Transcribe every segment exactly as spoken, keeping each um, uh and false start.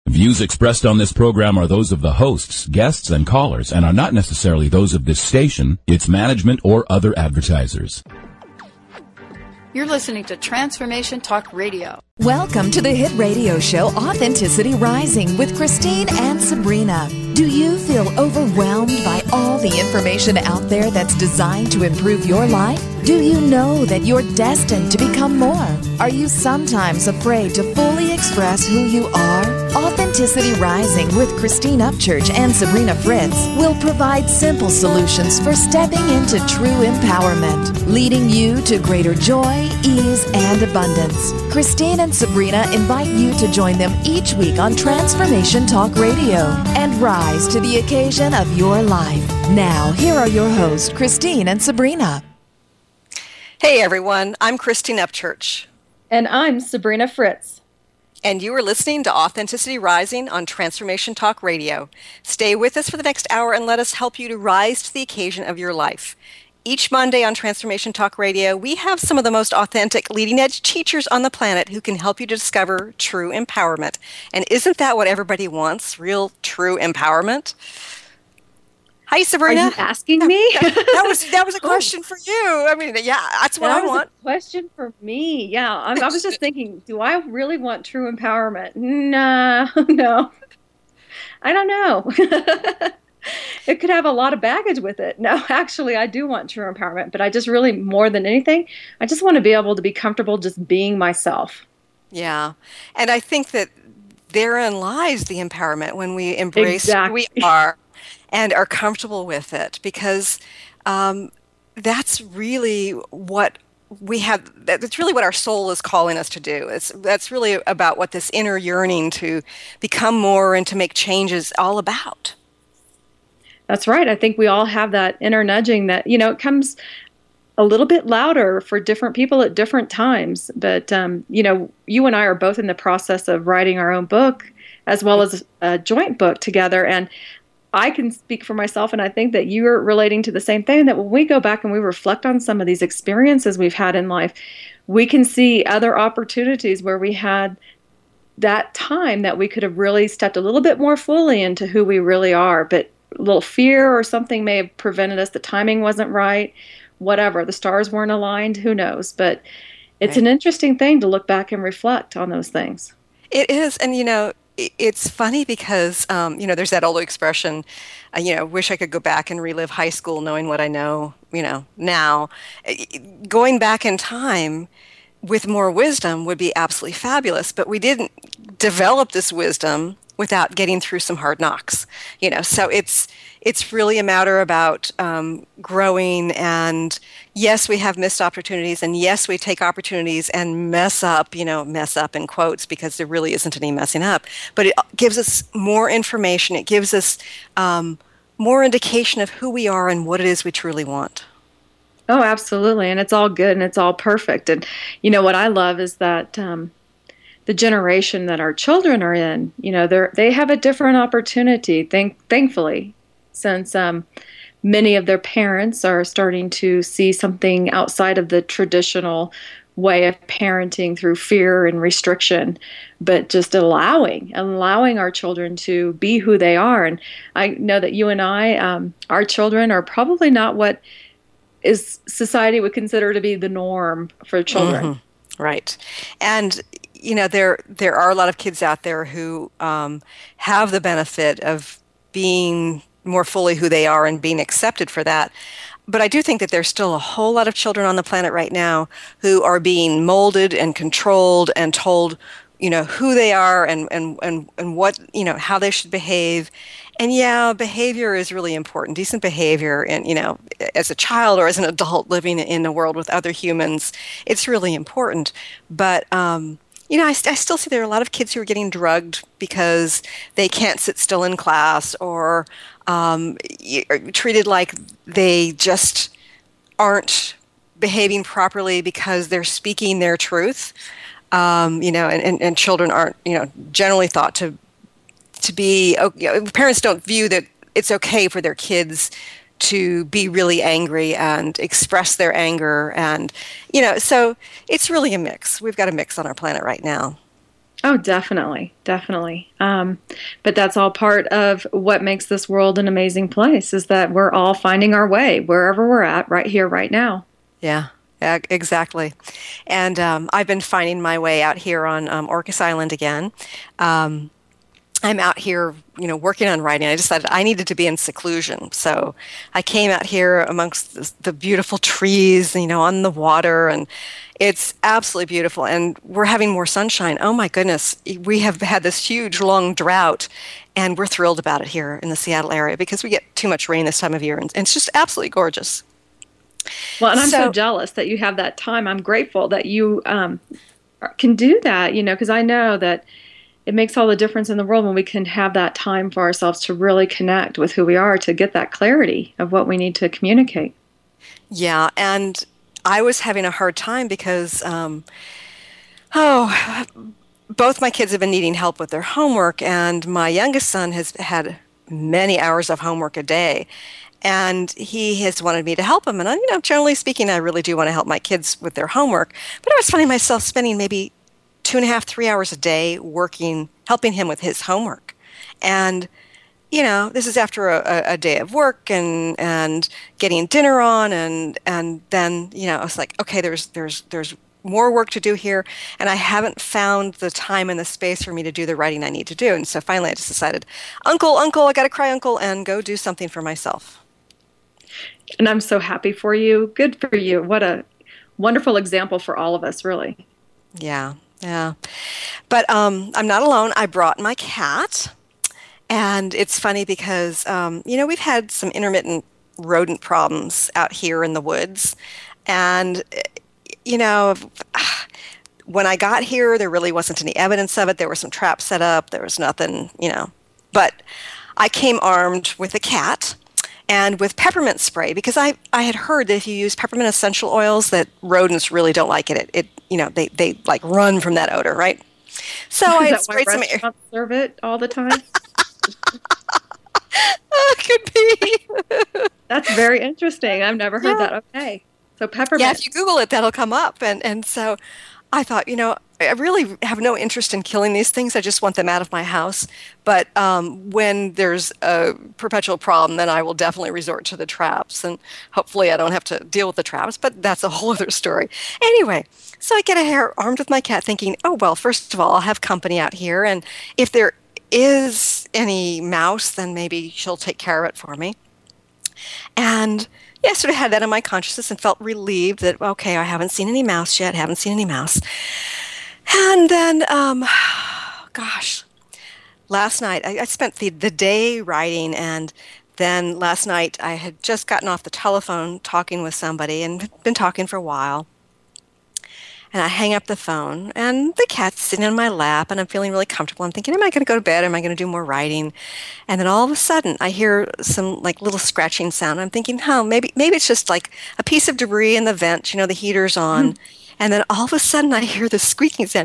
Views expressed on this program are those of the hosts, guests, and callers, and are not necessarily those of this station, its management, or other advertisers. You're listening to Transformation Talk Radio. Welcome to the hit radio show Authenticity Rising with Christine and Sabrina. Do you feel overwhelmed by all the information out there that's designed to improve your life? Do you know that you're destined to become more? Are you sometimes afraid to fully express who you are? Authenticity Rising with Christine Upchurch and Sabrina Fritz will provide simple solutions for stepping into true empowerment, leading you to greater joy, ease, and abundance. Christine and Sabrina invite you to join them each week on Transformation Talk Radio and rise to the occasion of your life. Now, here are your hosts, Christine and Sabrina. Hey everyone, I'm Christine Upchurch. And I'm Sabrina Fritz. And you are listening to Authenticity Rising on Transformation Talk Radio. Stay with us for the next hour and let us help you to rise to the occasion of your life. Each Monday on Transformation Talk Radio, we have some of the most authentic, leading-edge teachers on the planet who can help you to discover true empowerment. And isn't that what everybody wants? Real, true empowerment? Hi, Sabrina. Are you asking me? that was that was a question for you. I mean, yeah, that's what that I want. A question for me. Yeah, I'm, I was just thinking, do I really want true empowerment? Nah, no. I don't know. It could have a lot of baggage with it. No, actually, I do want true empowerment, but I just really, more than anything, I just want to be able to be comfortable just being myself. Yeah, and I think that therein lies the empowerment when we embrace exactly. who we are and are comfortable with it, because um, that's really what we have. That's really what our soul is calling us to do. It's that's really about what this inner yearning to become more and to make changes all about. That's right. I think we all have that inner nudging that, you know, it comes a little bit louder for different people at different times. But, um, you know, you and I are both in the process of writing our own book as well as a joint book together. And I can speak for myself, and I think that you're relating to the same thing, that when we go back and we reflect on some of these experiences we've had in life, we can see other opportunities where we had that time that we could have really stepped a little bit more fully into who we really are. But a little fear or something may have prevented us. The timing wasn't right, whatever. The stars weren't aligned, who knows? But it's right. An interesting thing to look back and reflect on those things. It is. And, you know, it's funny because, um, you know, there's that old expression, uh, you know, wish I could go back and relive high school knowing what I know, you know, now. Going back in time with more wisdom would be absolutely fabulous, but we didn't develop this wisdom without getting through some hard knocks, you know. So it's it's really a matter about um, growing. And yes, we have missed opportunities, and yes, we take opportunities and mess up, you know, mess up in quotes, because there really isn't any messing up. But it gives us more information. It gives us um, more indication of who we are and what it is we truly want. Oh, absolutely, and it's all good and it's all perfect. And you know what I love is that. Um, The generation that our children are in, you know, they they have a different opportunity, thank, thankfully, since um, many of their parents are starting to see something outside of the traditional way of parenting through fear and restriction, but just allowing, allowing our children to be who they are. And I know that you and I, um, our children are probably not what is society would consider to be the norm for children. Mm-hmm. Right. And you know, there there are a lot of kids out there who um, have the benefit of being more fully who they are and being accepted for that. But I do think that there's still a whole lot of children on the planet right now who are being molded and controlled and told, you know, who they are and, and, and, and what, you know, how they should behave. And yeah, behavior is really important. Decent behavior, and you know, as a child or as an adult living in a world with other humans, it's really important. But um, you know, I, I still see there are a lot of kids who are getting drugged because they can't sit still in class, or um, treated like they just aren't behaving properly because they're speaking their truth. Um, you know, and, and, and children aren't, you know, generally thought to to be, you know, parents don't view that it's okay for their kids to be really angry and express their anger. And, you know, so it's really a mix. We've got a mix on our planet right now. Oh, definitely, definitely. Um, but that's all part of what makes this world an amazing place, is that we're all finding our way wherever we're at, right here, right now. Yeah, yeah, exactly. And um, I've been finding my way out here on um, Orcas Island again. Um, I'm out here, you know, working on writing. I decided I needed to be in seclusion. So I came out here amongst the, the beautiful trees, you know, on the water, and it's absolutely beautiful. And we're having more sunshine. Oh my goodness. We have had this huge, long drought, and we're thrilled about it here in the Seattle area because we get too much rain this time of year, and, and it's just absolutely gorgeous. Well, and I'm so, so jealous that you have that time. I'm grateful that you um, can do that, you know, because I know that it makes all the difference in the world when we can have that time for ourselves to really connect with who we are, to get that clarity of what we need to communicate. Yeah, and I was having a hard time because, um, oh, both my kids have been needing help with their homework, and my youngest son has had many hours of homework a day. And he has wanted me to help him. And, you know, generally speaking, I really do want to help my kids with their homework. But I was finding myself spending maybe two and a half, three hours a day working, helping him with his homework. And, you know, this is after a, a day of work and and getting dinner on. And and then, you know, I was like, okay, there's there's there's more work to do here. And I haven't found the time and the space for me to do the writing I need to do. And so finally I just decided, uncle, uncle, I got to cry, uncle, and go do something for myself. And I'm so happy for you. Good for you. What a wonderful example for all of us, really. Yeah, yeah. But um, I'm not alone. I brought my cat. And it's funny because, um, you know, we've had some intermittent rodent problems out here in the woods. And, you know, when I got here, there really wasn't any evidence of it. There were some traps set up. There was nothing, you know. But I came armed with a cat and with peppermint spray, because I, I had heard that if you use peppermint essential oils, that rodents really don't like it. It, it you know, they, they like run from that odor, right? So Is I that sprayed why some. Restaurants serve it all the time? Oh, could be. That's very interesting. I've never heard Yeah. that. Okay, so peppermint. Yeah, if you Google it, that'll come up. And and so I thought, you know, I really have no interest in killing these things. I just want them out of my house. But um, when there's a perpetual problem, then I will definitely resort to the traps. And hopefully I don't have to deal with the traps, but that's a whole other story. Anyway, so I get a hair armed with my cat thinking, oh, well, first of all, I'll have company out here. And if there is any mouse, then maybe she'll take care of it for me. And yeah, I sort of had that in my consciousness and felt relieved that, okay, I haven't seen any mouse yet, haven't seen any mouse. And then, um, gosh, last night, I, I spent the, the day writing, and then last night I had just gotten off the telephone talking with somebody and been talking for a while. And I hang up the phone, and the cat's sitting on my lap, and I'm feeling really comfortable. I'm thinking, am I going to go to bed? Am I going to do more writing? And then all of a sudden, I hear some like little scratching sound. I'm thinking, oh, maybe maybe it's just like a piece of debris in the vent. You know, the heater's on. Mm-hmm. And then all of a sudden, I hear this squeaking sound.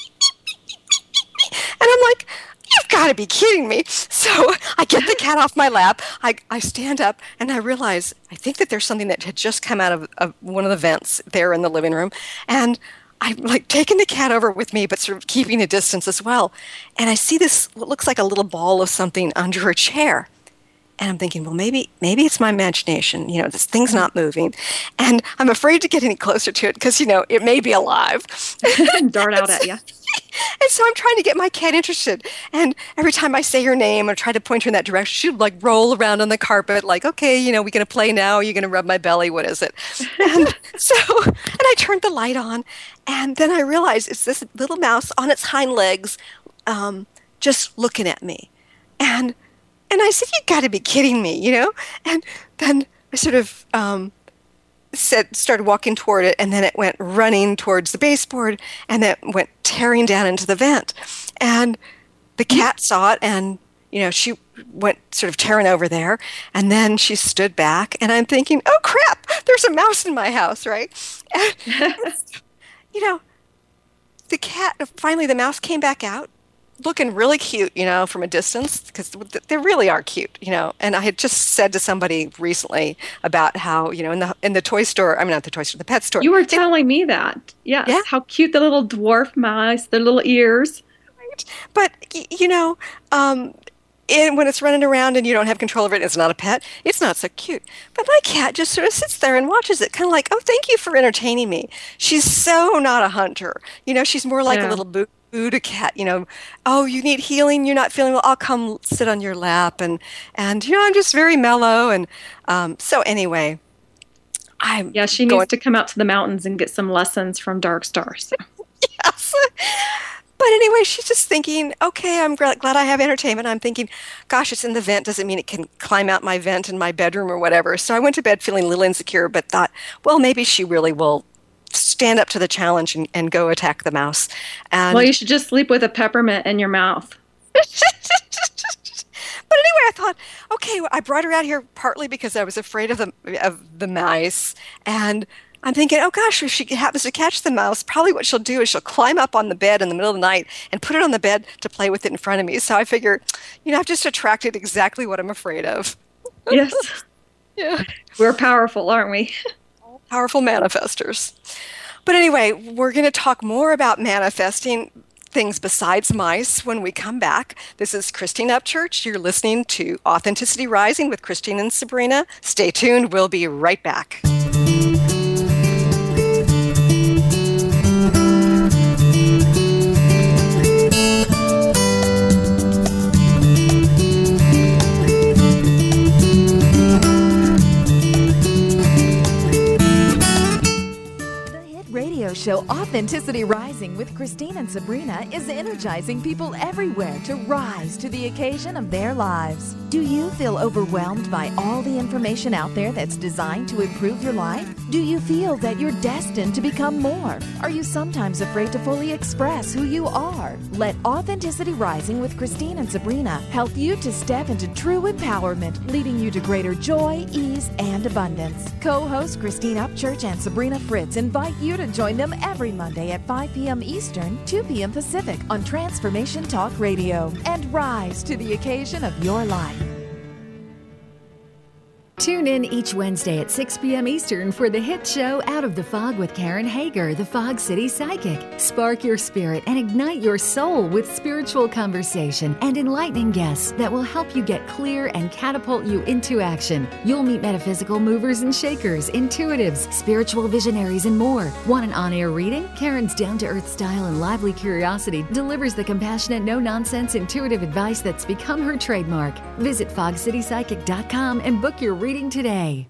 And I'm like, you've got to be kidding me. So I get the cat off my lap. I, I stand up, and I realize, I think that there's something that had just come out of, of one of the vents there in the living room. And I'm like taking the cat over with me, but sort of keeping a distance as well. And I see this, what looks like a little ball of something under a chair. And I'm thinking, well, maybe maybe it's my imagination. You know, this thing's not moving. And I'm afraid to get any closer to it because, you know, it may be alive. Dart out at you. And so I'm trying to get my cat interested. And every time I say her name or try to point her in that direction, she'd like roll around on the carpet like, okay, you know, we're going to play now. Are you going to rub my belly? What is it? And so, and I turned the light on. And then I realized it's this little mouse on its hind legs um, just looking at me. And and I said, you got to be kidding me, you know? And then I sort of um, said, started walking toward it, and then it went running towards the baseboard, and then it went tearing down into the vent. And the cat saw it, and, you know, she went sort of tearing over there, and then she stood back, and I'm thinking, oh, crap, there's a mouse in my house, right? And, you know, the cat, finally the mouse came back out, looking really cute, you know, from a distance, because they really are cute, you know. And I had just said to somebody recently about how, you know, in the in the toy store, I mean, not the toy store, the pet store. You were they, telling me that. Yes. Yeah. How cute the little dwarf mice, the little ears. Right. But, y- you know, um, and when it's running around and you don't have control of it, it's not a pet, it's not so cute. But my cat just sort of sits there and watches it, kind of like, oh, thank you for entertaining me. She's so not a hunter. You know, she's more like Yeah. a little boo. Buddha cat, you know, oh, you need healing, you're not feeling well, I'll come sit on your lap. And, and you know, I'm just very mellow. And um, so anyway, I'm Yeah, she going- needs to come out to the mountains and get some lessons from Dark Star. So. Yes. But anyway, she's just thinking, okay, I'm glad, glad I have entertainment. I'm thinking, gosh, it's in the vent. Doesn't mean it can climb out my vent in my bedroom or whatever. So I went to bed feeling a little insecure, but thought, well, maybe she really will stand up to the challenge and, and go attack the mouse. And Well, you should just sleep with a peppermint in your mouth. But anyway, I thought, okay, well, I brought her out here partly because I was afraid of the of the mice, and I'm thinking, oh gosh, if she happens to catch the mouse, probably what she'll do is she'll climb up on the bed in the middle of the night and put it on the bed to play with it in front of me. So I figure, you know, I've just attracted exactly what I'm afraid of. Yes. Yeah. We're powerful, aren't we? Powerful manifestors. But anyway, we're going to talk more about manifesting things besides mice when we come back. This is Christine Upchurch. You're listening to Authenticity Rising with Christine and Sabrina. Stay tuned. We'll be right back. Radio show Authenticity Rising with Christine and Sabrina is energizing people everywhere to rise to the occasion of their lives. Do you feel overwhelmed by all the information out there that's designed to improve your life? Do you feel that you're destined to become more? Are you sometimes afraid to fully express who you are? Let Authenticity Rising with Christine and Sabrina help you to step into true empowerment, leading you to greater joy, ease, and abundance. Co-hosts Christine Upchurch and Sabrina Fritz invite you to join them every Monday at five p.m. Eastern, two p.m. Pacific on Transformation Talk Radio, and rise to the occasion of your life. Tune in each Wednesday at six p.m. Eastern for the hit show Out of the Fog with Karen Hager, the Fog City Psychic. Spark your spirit and ignite your soul with spiritual conversation and enlightening guests that will help you get clear and catapult you into action. You'll meet metaphysical movers and shakers, intuitives, spiritual visionaries, and more. Want an on-air reading? Karen's down-to-earth style and lively curiosity delivers the compassionate, no-nonsense, intuitive advice that's become her trademark. Visit fog city psychic dot com and book your reading today.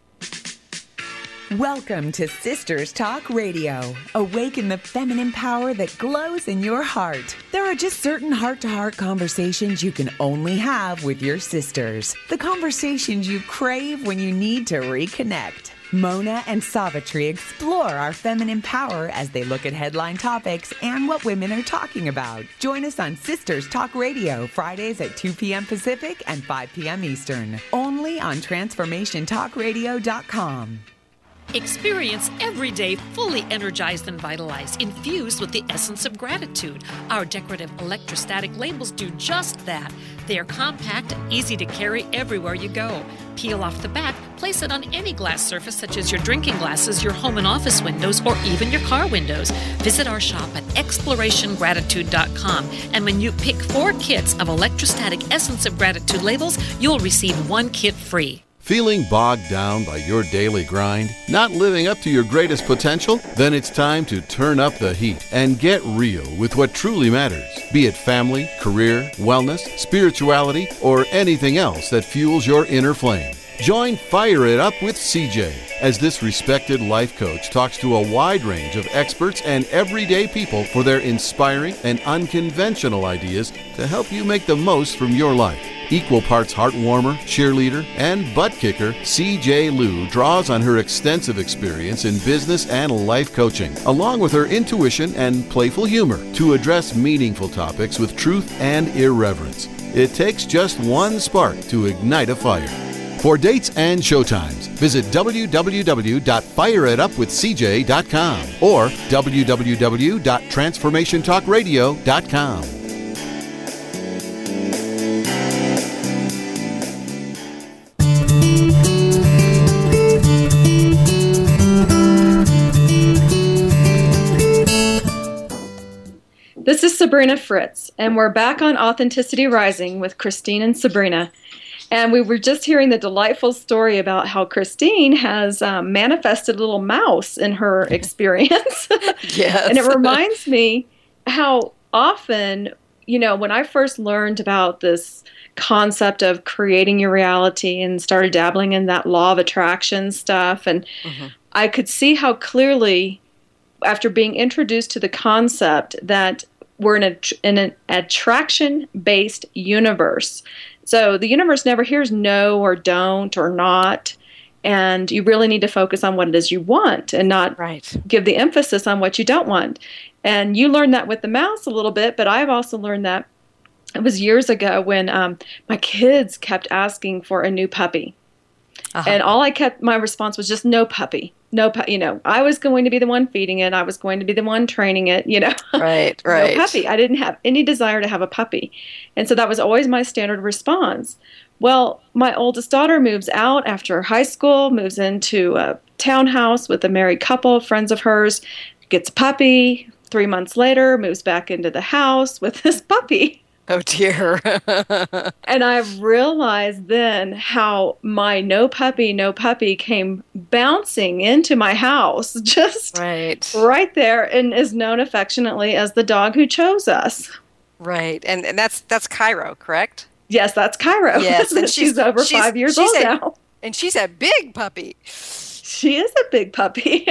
Welcome to Sisters Talk Radio. Awaken the feminine power that glows in your heart. There are just certain heart-to-heart conversations you can only have with your sisters. The conversations you crave when you need to reconnect. Mona and Savitri explore our feminine power as they look at headline topics and what women are talking about. Join us on Sisters Talk Radio, Fridays at two p.m. Pacific and five p.m. Eastern. Only on transformation talk radio dot com. Experience every day fully energized and vitalized, infused with the essence of gratitude. Our decorative electrostatic labels do just that. They are compact and easy to carry everywhere you go. Peel off the back, place it on any glass surface such as your drinking glasses, your home and office windows, or even your car windows. Visit our shop at exploration gratitude dot com, and when you pick four kits of electrostatic essence of gratitude labels, you'll receive one kit free. Feeling bogged down by your daily grind? Not living up to your greatest potential? Then it's time to turn up the heat and get real with what truly matters. Be it family, career, wellness, spirituality, or anything else that fuels your inner flame. Join Fire It Up with C J as this respected life coach talks to a wide range of experts and everyday people for their inspiring and unconventional ideas to help you make the most from your life. Equal parts heart warmer, cheerleader, and butt kicker, C J Liu draws on her extensive experience in business and life coaching, along with her intuition and playful humor, to address meaningful topics with truth and irreverence. It takes just one spark to ignite a fire. For dates and showtimes, visit w w w dot fire it up with c j dot com or w w w dot transformation talk radio dot com. This is Sabrina Fritz, and we're back on Authenticity Rising with Christine and Sabrina. And we were just hearing the delightful story about how Christine has um, manifested a little mouse in her experience. Yes. And it reminds me how often, you know, when I first learned about this concept of creating your reality and started dabbling in that law of attraction stuff, and mm-hmm. I could see how clearly, after being introduced to the concept that we're in, a, in an attraction-based universe. So the universe never hears no or don't or not, and you really need to focus on what it is you want and not right. give the emphasis on what you don't want. And you learned that with the mouse a little bit, but I've also learned that it was years ago when um, my kids kept asking for a new puppy. Uh-huh. And all I kept, my response was just no puppy. No, pu- you know, I was going to be the one feeding it. I was going to be the one training it, you know. Right, right. No puppy. I didn't have any desire to have a puppy. And so that was always my standard response. Well, my oldest daughter moves out after high school, moves into a townhouse with a married couple, friends of hers, gets a puppy. Three months later, moves back into the house with this puppy. Oh, dear. And I realized then how my no puppy, no puppy came bouncing into my house, just right, right there, and is known affectionately as the dog who chose us. Right. And, and that's that's Cairo, correct? Yes, that's Cairo. Yes, and she's, she's over she's, five years she's old a, now. And she's a big puppy. She is a big puppy.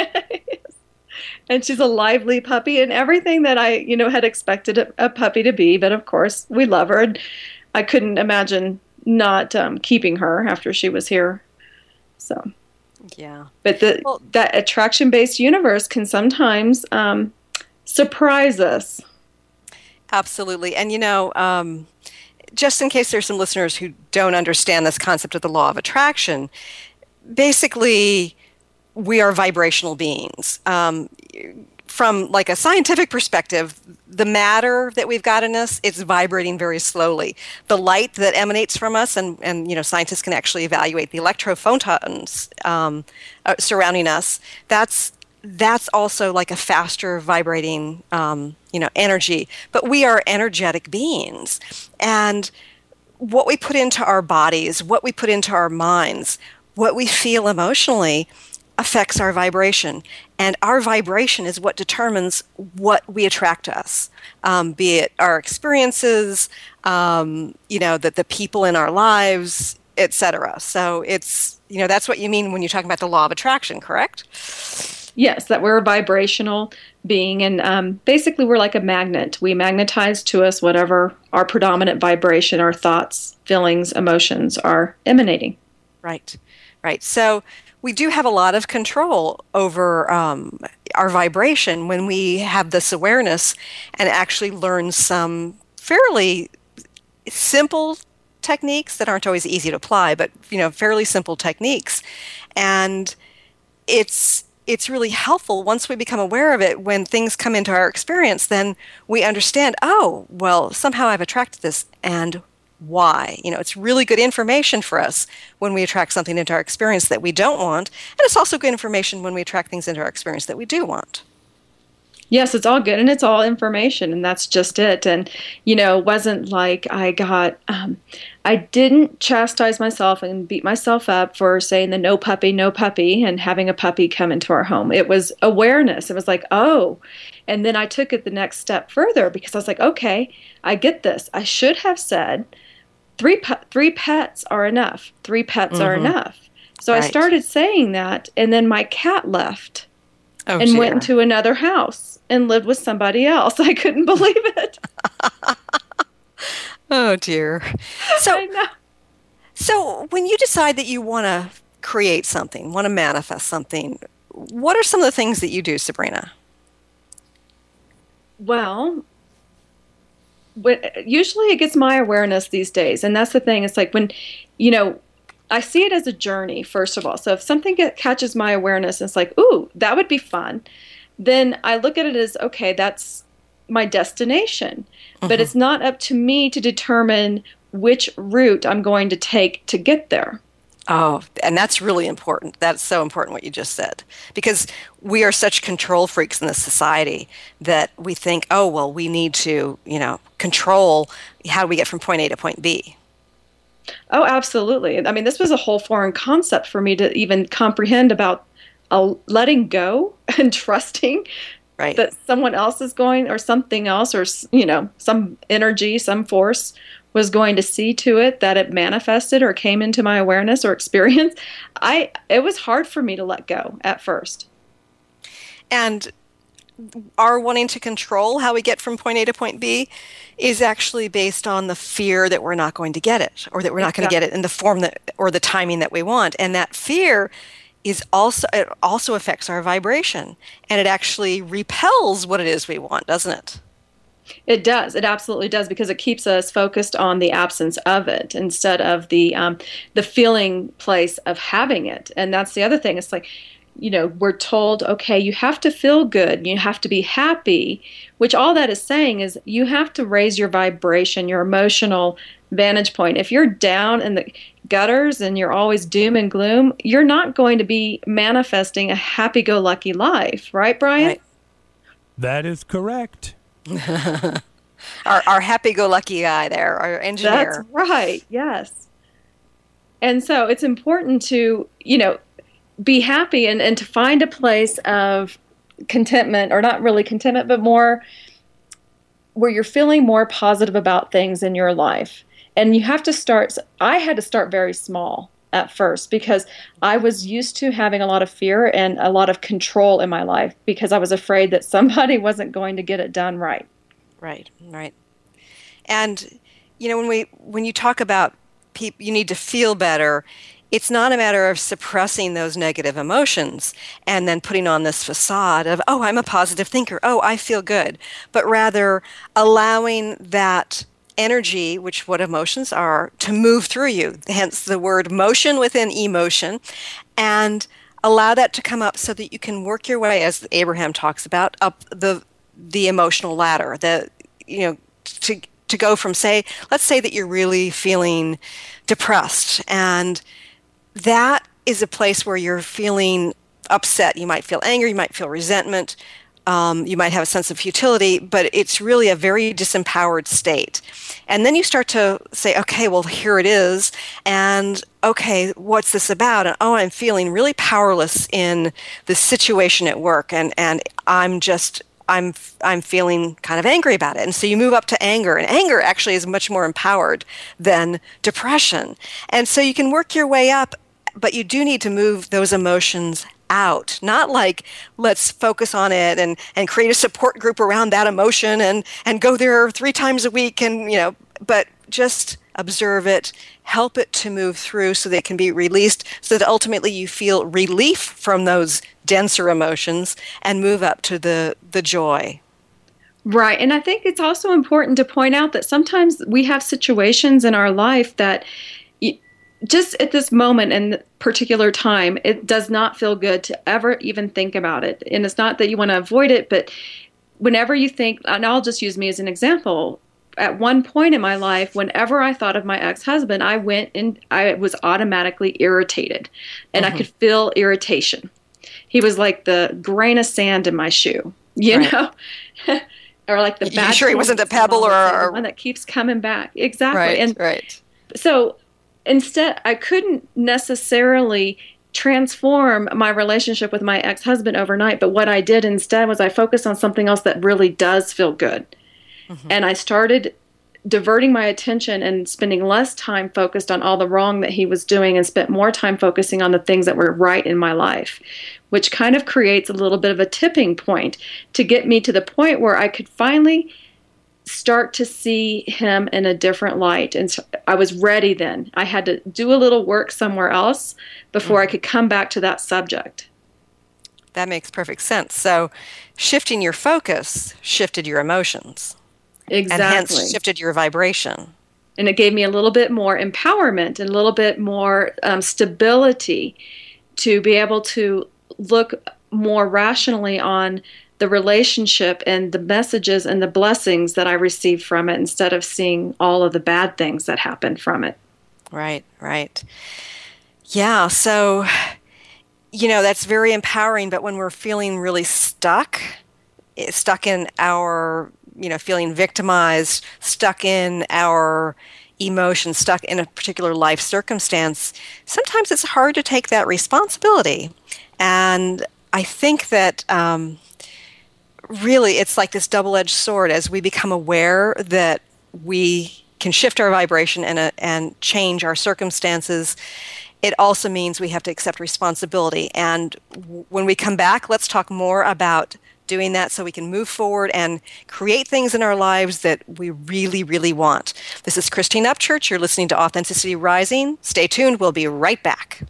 And she's a lively puppy and everything that I, you know, had expected a, a puppy to be. But of course, we love her. And I couldn't imagine not um, keeping her after she was here. So, yeah. But the, well, that attraction-based universe can sometimes um, surprise us. Absolutely. And, you know, um, just in case there's some listeners who don't understand this concept of the law of attraction, basically, we are vibrational beings. Um, from like a scientific perspective, the matter that we've got in us, it's vibrating very slowly. The light that emanates from us, and, and you know, scientists can actually evaluate the electrophotons um, uh, surrounding us, that's that's also like a faster vibrating um, you know, energy. But we are energetic beings. And what we put into our bodies, what we put into our minds, what we feel emotionally affects our vibration, and our vibration is what determines what we attract to us, um, be it our experiences, um, you know, the, the people in our lives, et cetera. So it's, you know, that's what you mean when you're talking about the law of attraction, correct? Yes, that we're a vibrational being, and um, basically we're like a magnet. We magnetize to us whatever our predominant vibration, our thoughts, feelings, emotions are emanating. Right, right. So we do have a lot of control over um, our vibration when we have this awareness and actually learn some fairly simple techniques that aren't always easy to apply, but you know, fairly simple techniques. And it's it's really helpful once we become aware of it. When things come into our experience, then we understand, oh, well, somehow I've attracted this, and why. You know, it's really good information for us when we attract something into our experience that we don't want, and it's also good information when we attract things into our experience that we do want. Yes, it's all good, and it's all information, and that's just it. And, you know, it wasn't like I got, um, I didn't chastise myself and beat myself up for saying the no puppy, no puppy, and having a puppy come into our home. It was awareness. It was like, oh, and then I took it the next step further because I was like, okay, I get this. I should have said, Three pe- three pets are enough. Three pets mm-hmm. are enough. So right. I started saying that, and then my cat left oh, and dear. went into another house and lived with somebody else. I couldn't believe it. Oh, dear. So, I know. So when you decide that you want to create something, want to manifest something, what are some of the things that you do, Sabrina? Well, But usually it gets my awareness these days. And that's the thing. It's like when, you know, I see it as a journey, first of all. So if something get, catches my awareness, it's like, ooh, that would be fun. Then I look at it as, okay, that's my destination. Mm-hmm. But it's not up to me to determine which route I'm going to take to get there. Oh, and that's really important. That's so important what you just said. Because we are such control freaks in this society that we think, oh, well, we need to, you know, control how we get from point A to point B. Oh, absolutely. I mean, this was a whole foreign concept for me to even comprehend about uh, letting go and trusting right. that someone else is going, or something else, or, you know, some energy, some force was going to see to it that it manifested or came into my awareness or experience. I it was hard for me to let go at first. And our wanting to control how we get from point A to point B is actually based on the fear that we're not going to get it, or that we're not exactly. going to get it in the form that, or the timing that we want. And that fear is also, it also affects our vibration, and it actually repels what it is we want, doesn't it? It does. It absolutely does, because it keeps us focused on the absence of it instead of the um, the feeling place of having it. And that's the other thing. It's like, you know, we're told, okay, you have to feel good, you have to be happy, which all that is saying is you have to raise your vibration, your emotional vantage point. If you're down in the gutters and you're always doom and gloom, you're not going to be manifesting a happy-go-lucky life, right, Brian? Right. That is correct. our our happy-go-lucky guy there, our engineer. That's right, yes. And so it's important to, you know, be happy and, and to find a place of contentment, or not really contentment, but more where you're feeling more positive about things in your life. And you have to start, I had to start very small at first, because I was used to having a lot of fear and a lot of control in my life, because I was afraid that somebody wasn't going to get it done right. Right, right. And, you know, when we when you talk about people, you need to feel better, it's not a matter of suppressing those negative emotions and then putting on this facade of, oh, I'm a positive thinker, oh, I feel good, but rather allowing that energy, which what emotions are, to move through you, hence the word motion within emotion, and allow that to come up so that you can work your way, as Abraham talks about, up the the emotional ladder. The you know to to go from, say, let's say that you're really feeling depressed, and that is a place where you're feeling upset. You might feel anger, you might feel resentment, um, you might have a sense of futility, but it's really a very disempowered state. And then you start to say, okay, well, here it is, and okay, what's this about? And oh, I'm feeling really powerless in this situation at work, and, and I'm just I'm I'm feeling kind of angry about it. And so you move up to anger, and anger actually is much more empowered than depression. And so you can work your way up, but you do need to move those emotions out. Not like, let's focus on it and, and create a support group around that emotion and, and go there three times a week, and, you know, but just observe it, help it to move through so that it can be released, so that ultimately you feel relief from those denser emotions and move up to the, the joy. Right. And I think it's also important to point out that sometimes we have situations in our life that just at this moment and particular time, it does not feel good to ever even think about it. And it's not that you want to avoid it, but whenever you think, and I'll just use me as an example, at one point in my life, whenever I thought of my ex-husband, I went and I was automatically irritated, and mm-hmm. I could feel irritation. He was like the grain of sand in my shoe, you right. know, or like the bad. You sure he wasn't a pebble or, or the one that keeps coming back? Exactly. Right, and right. So instead, I couldn't necessarily transform my relationship with my ex-husband overnight, but what I did instead was I focused on something else that really does feel good. Mm-hmm. And I started diverting my attention and spending less time focused on all the wrong that he was doing, and spent more time focusing on the things that were right in my life, which kind of creates a little bit of a tipping point to get me to the point where I could finally start to see him in a different light. And so I was ready then. I had to do a little work somewhere else before mm-hmm. I could come back to that subject. That makes perfect sense. So shifting your focus shifted your emotions. Exactly. And hence shifted your vibration. And it gave me a little bit more empowerment and a little bit more um, stability to be able to look more rationally on the relationship and the messages and the blessings that I received from it, instead of seeing all of the bad things that happened from it. Right, right. Yeah, so, you know, that's very empowering, but when we're feeling really stuck, stuck in our, you know, feeling victimized, stuck in our emotions, stuck in a particular life circumstance, sometimes it's hard to take that responsibility. And I think that um, really it's like this double-edged sword. As we become aware that we can shift our vibration and, uh, and change our circumstances, it also means we have to accept responsibility. And w- when we come back, let's talk more about doing that so we can move forward and create things in our lives that we really, really want. This is Christine Upchurch. You're listening to Authenticity Rising. Stay tuned. We'll be right back.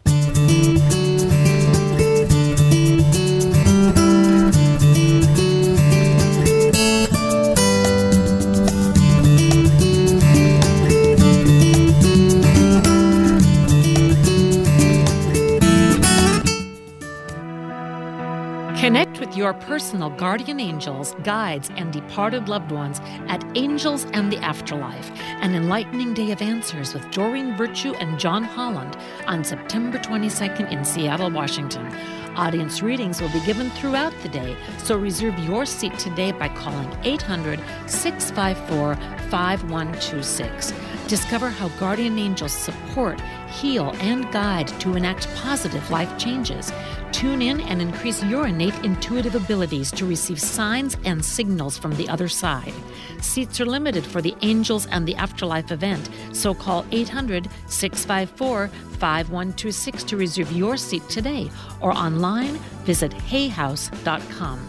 Connect with your personal guardian angels, guides, and departed loved ones at Angels and the Afterlife, an enlightening day of answers with Doreen Virtue and John Holland on September twenty-second in Seattle, Washington. Audience readings will be given throughout the day, so reserve your seat today by calling eight hundred, six five four, five one two six. Discover how guardian angels support, heal, and guide to enact positive life changes. Tune in and increase your innate intuitive abilities to receive signs and signals from the other side. Seats are limited for the Angels and the Afterlife event, so call eight hundred, six five four, five one two six to reserve your seat today, or online, visit hay house dot com.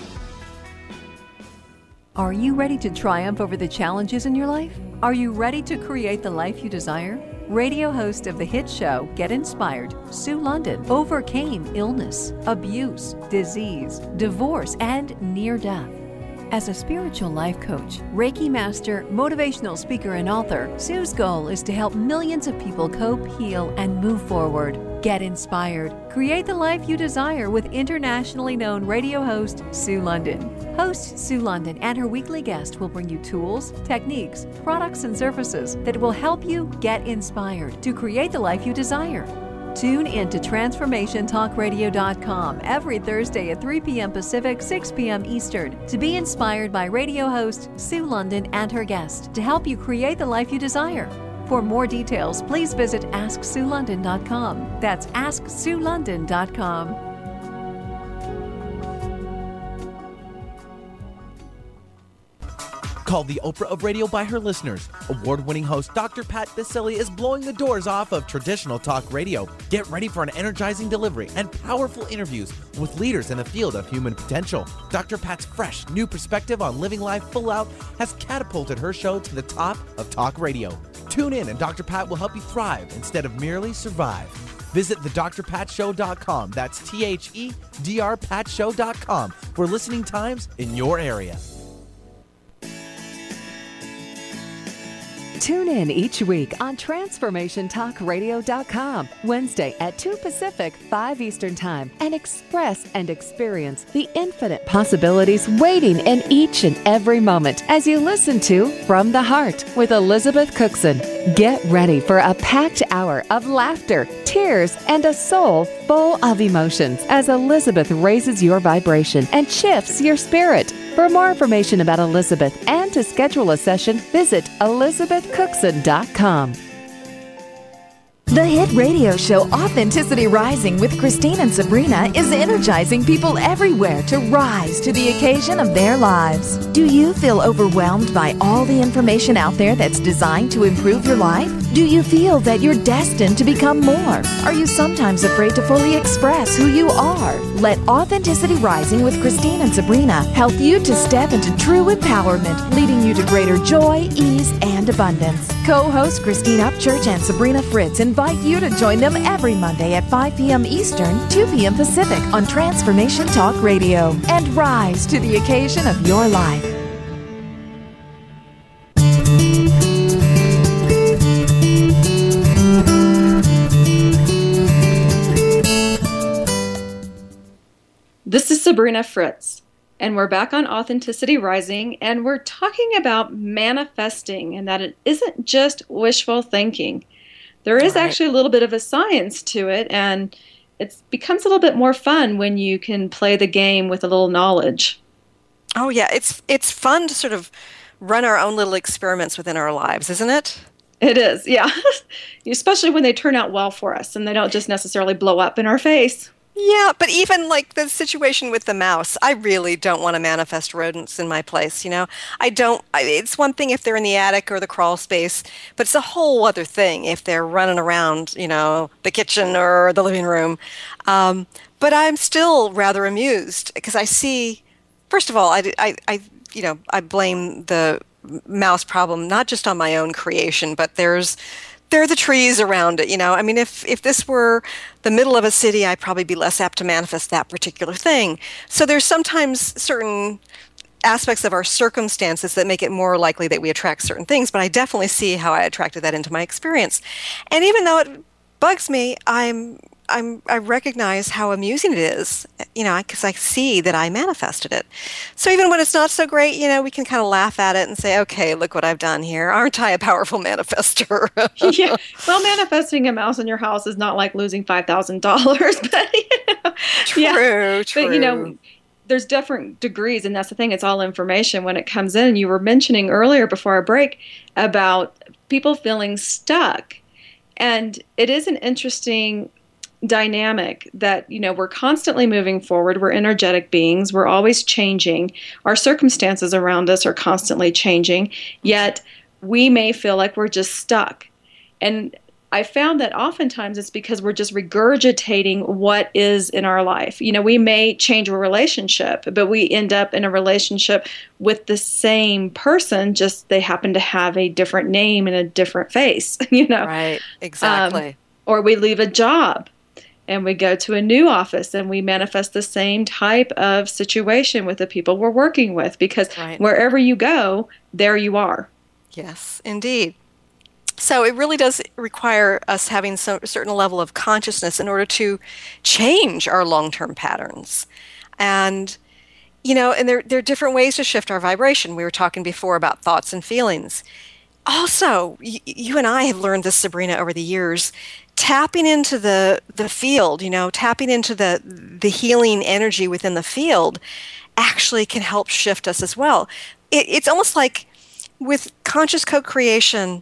Are you ready to triumph over the challenges in your life? Are you ready to create the life you desire? Radio host of the hit show Get Inspired, Sue London, overcame illness, abuse, disease, divorce, and near death. As a spiritual life coach, Reiki master, motivational speaker, and author, Sue's goal is to help millions of people cope, heal, and move forward. Get inspired. Create the life you desire with internationally known radio host Sue London. Host Sue London and her weekly guest will bring you tools, techniques, products, and services that will help you get inspired to create the life you desire. Tune in to transformation talk radio dot com every Thursday at three p.m. Pacific, six p.m. Eastern to be inspired by radio host Sue London and her guest to help you create the life you desire. For more details, please visit ask sue london dot com. That's ask sue london dot com. Called the Oprah of Radio by her listeners, award-winning host Doctor Pat Baccili is blowing the doors off of traditional talk radio. Get ready for an energizing delivery and powerful interviews with leaders in the field of human potential. Doctor Pat's fresh, new perspective on living life full out has catapulted her show to the top of talk radio. Tune in and Doctor Pat will help you thrive instead of merely survive. Visit the dr pat show dot com. That's T H E D R pat show dot com for listening times in your area. Tune in each week on transformation talk radio dot com, Wednesday at two Pacific, five Eastern Time, and express and experience the infinite possibilities waiting in each and every moment as you listen to From the Heart with Elizabeth Cookson. Get ready for a packed hour of laughter, tears, and a soul full of emotions as Elizabeth raises your vibration and shifts your spirit. For more information about Elizabeth and to schedule a session, visit elizabeth cookson dot com. The hit radio show Authenticity Rising with Christine and Sabrina is energizing people everywhere to rise to the occasion of their lives. Do you feel overwhelmed by all the information out there that's designed to improve your life? Do you feel that you're destined to become more? Are you sometimes afraid to fully express who you are? Let Authenticity Rising with Christine and Sabrina help you to step into true empowerment, leading you to greater joy, ease, and abundance. Co-host Christine Upchurch and Sabrina Fritz invite you to join them every Monday at five p.m. Eastern, two p.m. Pacific on Transformation Talk Radio, and rise to the occasion of your life. This is Sabrina Fritz, and we're back on Authenticity Rising, and we're talking about manifesting and that it isn't just wishful thinking. there is Right. actually a little bit of a science to it, and it becomes a little bit more fun when you can play the game with a little knowledge. Oh yeah, it's it's fun to sort of run our own little experiments within our lives, isn't it? It is, yeah. Especially when they turn out well for us and they don't just necessarily blow up in our face. Yeah, but even like the situation with the mouse, I really don't want to manifest rodents in my place, you know? I don't, I, it's one thing if they're in the attic or the crawl space, but it's a whole other thing if they're running around, you know, the kitchen or the living room. Um, but I'm still rather amused because I see, first of all, I, I, I, you know, I blame the mouse problem not just on my own creation, but there's there are the trees around it, you know. I mean, if if this were the middle of a city, I'd probably be less apt to manifest that particular thing. So there's sometimes certain aspects of our circumstances that make it more likely that we attract certain things, but I definitely see how I attracted that into my experience. And even though it bugs me, I'm I'm, I recognize how amusing it is, you know, because I see that I manifested it. So even when it's not so great, you know, we can kind of laugh at it and say, okay, look what I've done here. Aren't I a powerful manifester? Yeah. Well, manifesting a mouse in your house is not like losing five thousand dollars. But, you know, true, yeah. true. But, you know, there's different degrees, and that's the thing. It's all information when it comes in. You were mentioning earlier before our break about people feeling stuck. And it is an interesting dynamic that, you know, we're constantly moving forward. We're energetic beings. We're always changing. Our circumstances around us are constantly changing, yet we may feel like we're just stuck. And I found that oftentimes it's because we're just regurgitating what is in our life. You know, we may change a relationship, but we end up in a relationship with the same person, just they happen to have a different name and a different face, you know. Right, exactly. Um, or we leave a job and we go to a new office and we manifest the same type of situation with the people we're working with, because right. wherever you go, there you are. Yes, indeed. So it really does require us having some a certain level of consciousness in order to change our long-term patterns. And, you know, and there, there are different ways to shift our vibration. We were talking before about thoughts and feelings. Also, y- you and I have learned this, Sabrina, over the years. Tapping into the, the field, you know, tapping into the the healing energy within the field actually can help shift us as well. It, it's almost like with conscious co-creation,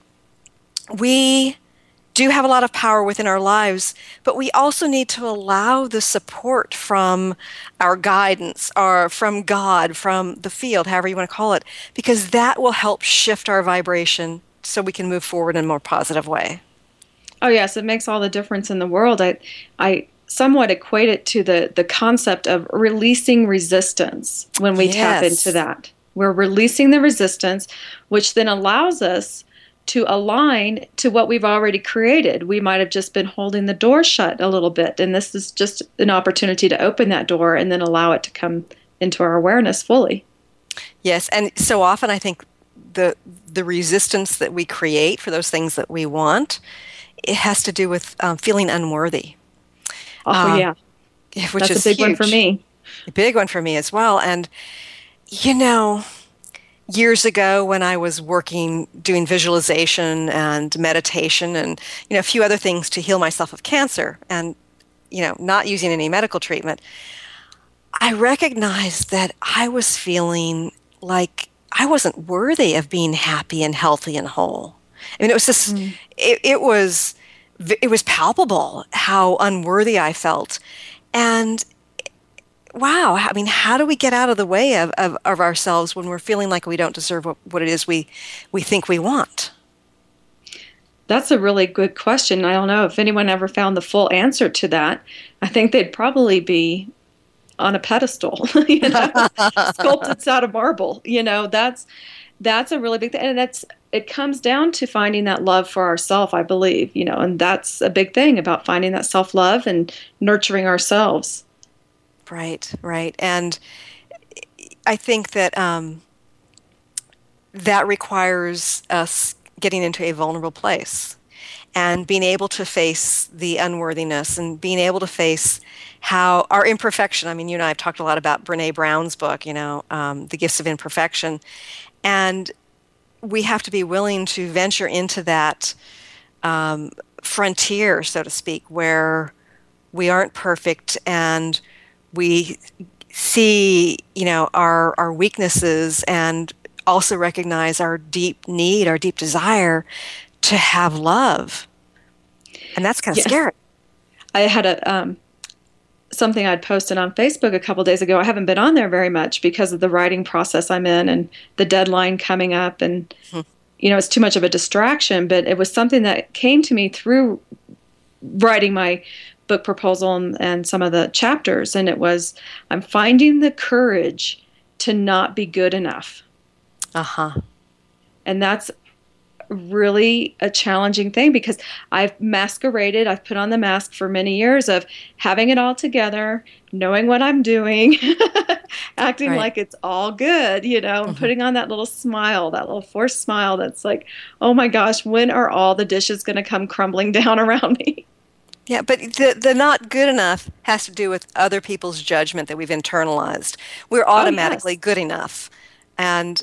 we do have a lot of power within our lives, but we also need to allow the support from our guidance, or from God, from the field, however you want to call it, because that will help shift our vibration so we can move forward in a more positive way. Oh, yes, it makes all the difference in the world. I, I somewhat equate it to the, the concept of releasing resistance when we Yes. tap into that. We're releasing the resistance, which then allows us to align to what we've already created. We might have just been holding the door shut a little bit, and this is just an opportunity to open that door and then allow it to come into our awareness fully. Yes, and so often I think the the resistance that we create for those things that we want, it has to do with um, feeling unworthy. Oh, um, yeah. Which That's is a big huge. one for me. A big one for me as well. And, you know, years ago when I was working, doing visualization and meditation and, you know, a few other things to heal myself of cancer and, you know, not using any medical treatment, I recognized that I was feeling like I wasn't worthy of being happy and healthy and whole. I mean, it was just, mm. it, it was, it was palpable how unworthy I felt. And wow, I mean, how do we get out of the way of, of, of ourselves when we're feeling like we don't deserve what, what it is we, we think we want? That's a really good question. I don't know if anyone ever found the full answer to that. I think they'd probably be on a pedestal, you know, sculpted out of marble. You know, that's that's a really big thing, and that's it comes down to finding that love for ourselves, I believe. You know, and that's a big thing about finding that self-love and nurturing ourselves. Right, right, and I think that um, that requires us getting into a vulnerable place and being able to face the unworthiness and being able to face how our imperfection. I mean, you and I have talked a lot about Brene Brown's book, you know, um, The Gifts of Imperfection. And we have to be willing to venture into that um, frontier, so to speak, where we aren't perfect and we see, you know, our, our weaknesses and also recognize our deep need, our deep desire to have love. And that's kind of yes. scary. I had a um, something I'd posted on Facebook a couple days ago. I haven't been on there very much because of the writing process I'm in and the deadline coming up. And, mm-hmm. you know, it's too much of a distraction. But it was something that came to me through writing my book proposal and, and some of the chapters. And it was, I'm finding the courage to not be good enough. Uh-huh. And that's really a challenging thing because I've masqueraded, I've put on the mask for many years of having it all together, knowing what I'm doing, acting right. like it's all good, you know, mm-hmm. and putting on that little smile, that little forced smile that's like, oh my gosh, when are all the dishes going to come crumbling down around me? Yeah, but the, the not good enough has to do with other people's judgment that we've internalized. We're automatically oh, yes. good enough. And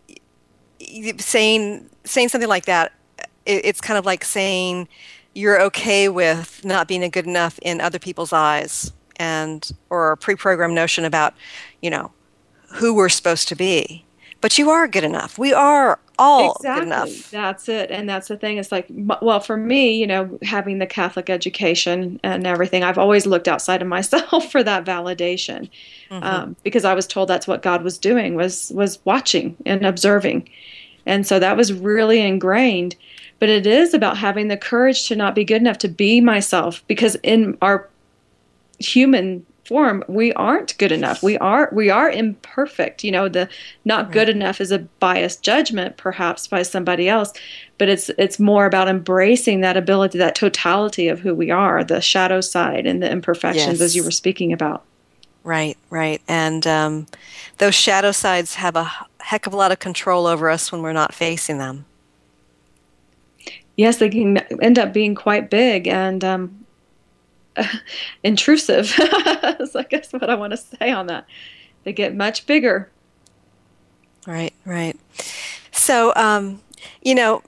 saying saying something like that, it, it's kind of like saying you're okay with not being good enough in other people's eyes, and or a pre-programmed notion about, you know, who we're supposed to be. But you are good enough. We are all exactly. good enough. That's it. And that's the thing. It's like, well, for me, you know, having the Catholic education and everything, I've always looked outside of myself for that validation, mm-hmm. um, because I was told that's what God was doing, was was watching and observing. And so that was really ingrained. But it is about having the courage to not be good enough to be myself, because in our human form, we aren't good enough. We are we are imperfect. You know, the not good enough is a biased judgment, perhaps by somebody else, but it's it's more about embracing that ability, that totality of who we are, the shadow side and the imperfections, yes. as you were speaking about. Right, right. And um, those shadow sides have a heck of a lot of control over us when we're not facing them. Yes, they can end up being quite big and um, Uh, intrusive is I guess what I want to say on that. They get much bigger. Right, right. So, um, you know,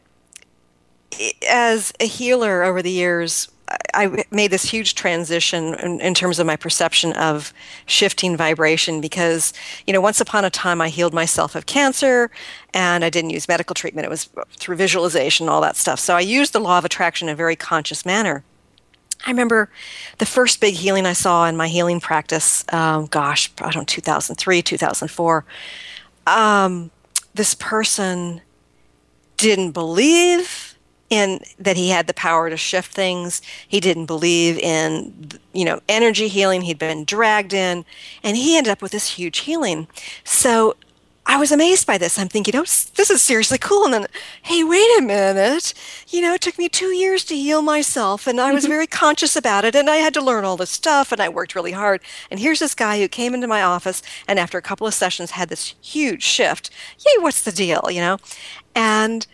as a healer over the years, I made this huge transition in, in terms of my perception of shifting vibration because, you know, once upon a time I healed myself of cancer and I didn't use medical treatment. It was through visualization and all that stuff. So I used the law of attraction in a very conscious manner. I remember the first big healing I saw in my healing practice, um, gosh, I don't know, two thousand three, two thousand four. Um, this person didn't believe in that he had the power to shift things. He didn't believe in, you know, energy healing. He'd been dragged in, and he ended up with this huge healing. So I was amazed by this. I'm thinking, oh, this is seriously cool. And then, hey, wait a minute. You know, it took me two years to heal myself, and I was very conscious about it, and I had to learn all this stuff, and I worked really hard. And here's this guy who came into my office, and after a couple of sessions had this huge shift. Yay, what's the deal, you know? And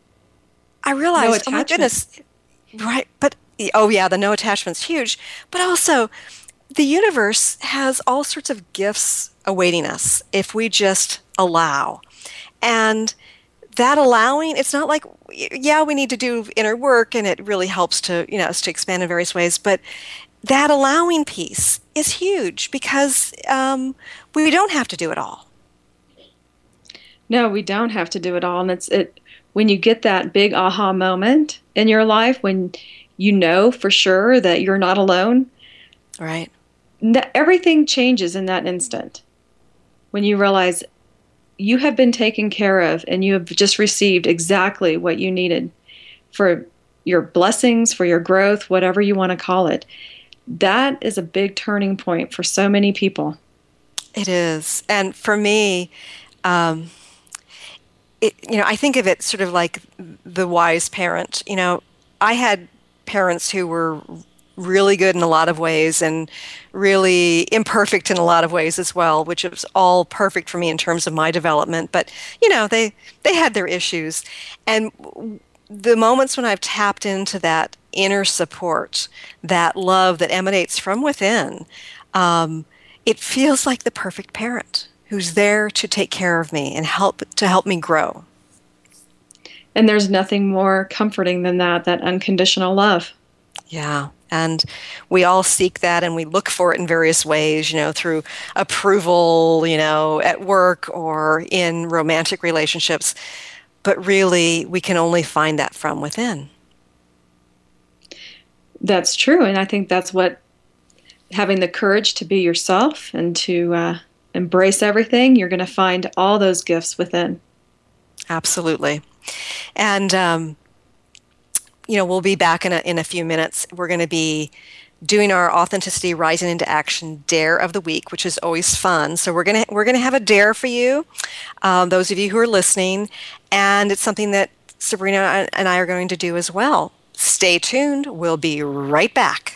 I realized, no oh, my goodness. Right, but, oh, yeah, the no attachment's huge. But also, the universe has all sorts of gifts awaiting us if we just allow. And that allowing, it's not like, yeah, we need to do inner work and it really helps to, you know, us to expand in various ways, but that allowing piece is huge because um, we don't have to do it all. No, we don't have to do it all. And it's it when you get that big aha moment in your life, when you know for sure that you're not alone. Right. Everything changes in that instant. When you realize you have been taken care of and you have just received exactly what you needed for your blessings, for your growth, whatever you want to call it. That is a big turning point for so many people. It is. And for me, um, it, you know, I think of it sort of like the wise parent. You know, I had parents who were really good in a lot of ways and really imperfect in a lot of ways as well, which was all perfect for me in terms of my development. But, you know, they, they had their issues. And the moments when I've tapped into that inner support, that love that emanates from within, um, it feels like the perfect parent who's there to take care of me and help to help me grow. And there's nothing more comforting than that, that unconditional love. Yeah. And we all seek that, and we look for it in various ways, you know, through approval, you know, at work or in romantic relationships. But really, we can only find that from within. That's true. And I think that's what having the courage to be yourself and to uh, embrace everything, you're going to find all those gifts within. Absolutely. And, um, you know, we'll be back in a, in a few minutes. We're going to be doing our Authenticity Rising into Action Dare of the Week, which is always fun. So we're going to we're going to have a dare for you, um, those of you who are listening, and it's something that Sabrina and I are going to do as well. Stay tuned. We'll be right back.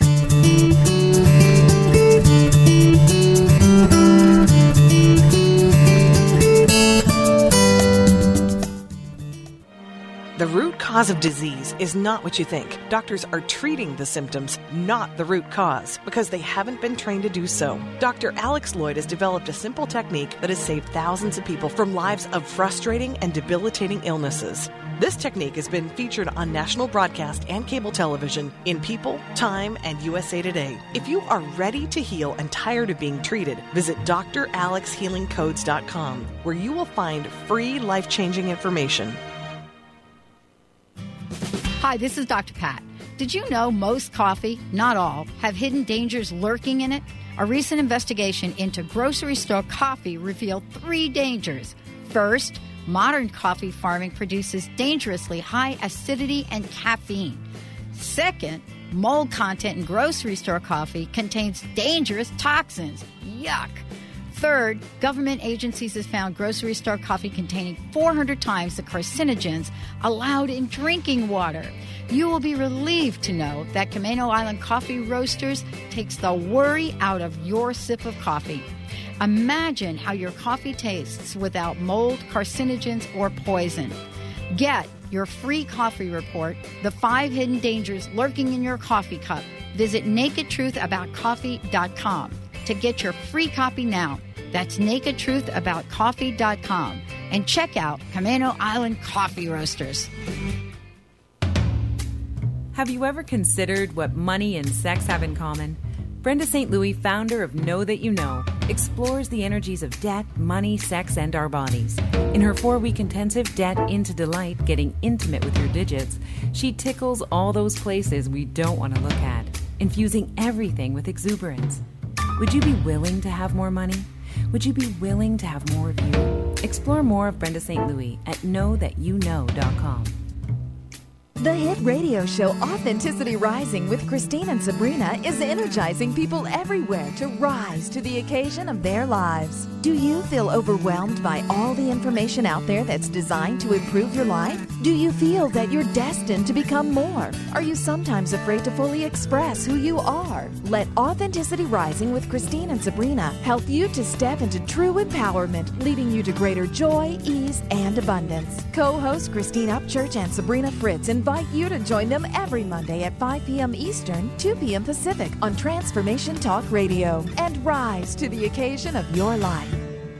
The root cause of disease is not what you think. Doctors are treating the symptoms, not the root cause, because they haven't been trained to do so. Doctor Alex Lloyd has developed a simple technique that has saved thousands of people from lives of frustrating and debilitating illnesses. This technique has been featured on national broadcast and cable television in People, Time, and U S A Today. If you are ready to heal and tired of being treated, visit D R alex healing codes dot com, where you will find free life-changing information. Hi, this is Doctor Pat. Did you know most coffee, not all, have hidden dangers lurking in it? A recent investigation into grocery store coffee revealed three dangers. First, modern coffee farming produces dangerously high acidity and caffeine. Second, mold content in grocery store coffee contains dangerous toxins. Yuck! Third, government agencies have found grocery store coffee containing four hundred times the carcinogens allowed in drinking water. You will be relieved to know that Camano Island Coffee Roasters takes the worry out of your sip of coffee. Imagine how your coffee tastes without mold, carcinogens, or poison. Get your free coffee report, The Five Hidden Dangers Lurking in Your Coffee Cup. Visit naked truth about coffee dot com to get your free copy now. That's naked truth about coffee dot com. And check out Camano Island Coffee Roasters. Have you ever considered what money and sex have in common? Brenda Saint Louis, founder of Know That You Know, explores the energies of debt, money, sex, and our bodies. In her four-week intensive Debt into Delight, Getting Intimate with Your Digits, she tickles all those places we don't want to look at, infusing everything with exuberance. Would you be willing to have more money? Would you be willing to have more of you? Explore more of Brenda Saint Louis at know that you know dot com. The hit radio show Authenticity Rising with Christine and Sabrina is energizing people everywhere to rise to the occasion of their lives. Do you feel overwhelmed by all the information out there that's designed to improve your life? Do you feel that you're destined to become more? Are you sometimes afraid to fully express who you are? Let Authenticity Rising with Christine and Sabrina help you to step into true empowerment, leading you to greater joy, ease, and abundance. Co-hosts Christine Upchurch and Sabrina Fritz invite you to join them every Monday at five p.m. Eastern, two p.m. Pacific on Transformation Talk Radio, and rise to the occasion of your life.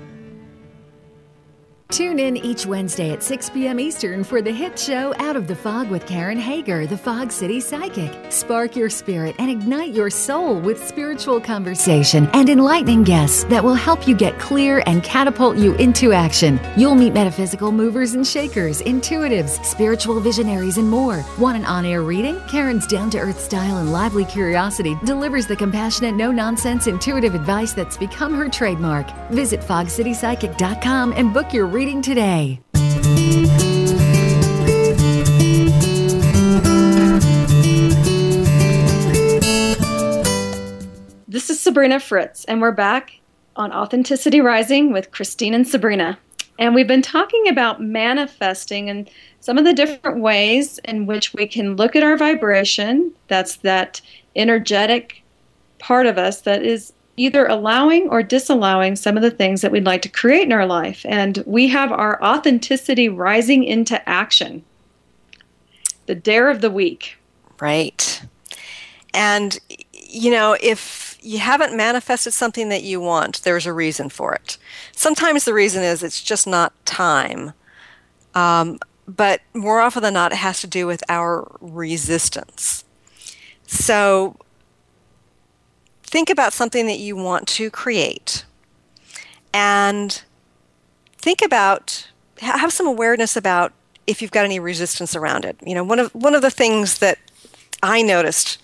Tune in each Wednesday at six p.m. Eastern for the hit show Out of the Fog with Karen Hager, the Fog City Psychic. Spark your spirit and ignite your soul with spiritual conversation and enlightening guests that will help you get clear and catapult you into action. You'll meet metaphysical movers and shakers, intuitives, spiritual visionaries, and more. Want an on-air reading? Karen's down-to-earth style and lively curiosity delivers the compassionate, no-nonsense, intuitive advice that's become her trademark. Visit fog city psychic dot com and book your reading today. This is Sabrina Fritz, and we're back on Authenticity Rising with Christine and Sabrina. And we've been talking about manifesting and some of the different ways in which we can look at our vibration. That's that energetic part of us that is either allowing or disallowing some of the things that we'd like to create in our life. And we have our authenticity rising into action. The dare of the week. Right. And, you know, if you haven't manifested something that you want, there's a reason for it. Sometimes the reason is it's just not time. Um, but more often than not, it has to do with our resistance. So think about something that you want to create, and think about, have some awareness about if you've got any resistance around it. You know, one of one of the things that I noticed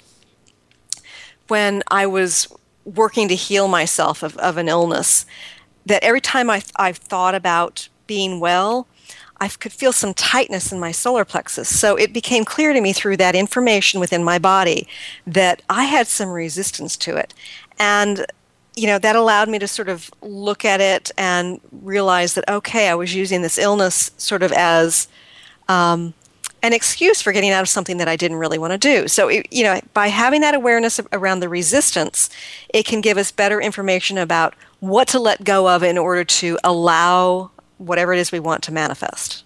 when I was working to heal myself of, of an illness, that every time I I thought about being well, I could feel some tightness in my solar plexus. So it became clear to me through that information within my body that I had some resistance to it. And, you know, that allowed me to sort of look at it and realize that, okay, I was using this illness sort of as um, an excuse for getting out of something that I didn't really want to do. So, it, you know, by having that awareness around the resistance, it can give us better information about what to let go of in order to allow whatever it is we want to manifest.